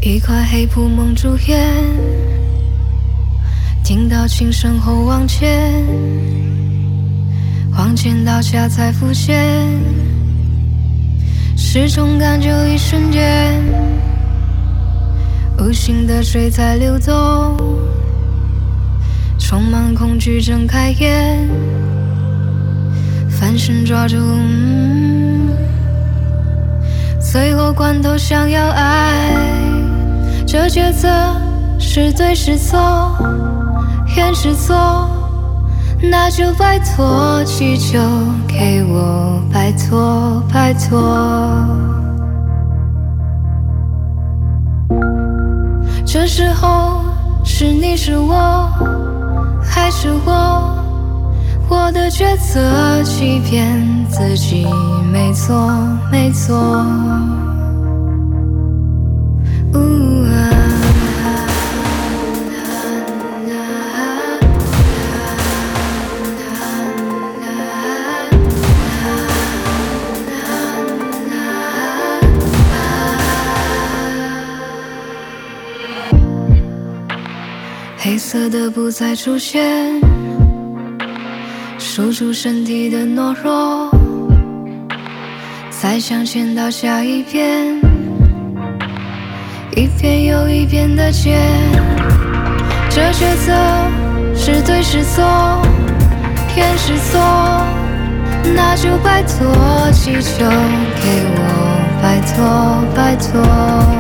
一块黑布蒙住眼，听到琴声后往前，往前到家才浮现，时钟赶就一瞬间，无形的水在流动，充满恐惧睁开眼，翻身抓住最后关头想要爱，这抉择是对是错，偏是错，那就拜托祈求给我，拜托拜托。这时候是你是我还是我的抉择欺骗自己，没错没错。黑色的不再出现，守住身体的懦弱，再向前到下一遍，一遍又一遍的见，这抉择是对是错，偏是错，那就拜托祈求给我，拜托拜托。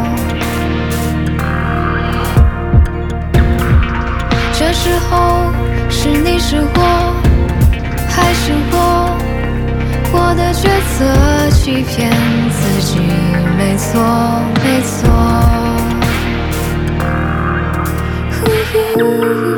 这时候是你是我还是我的抉择欺骗自己，没错没错。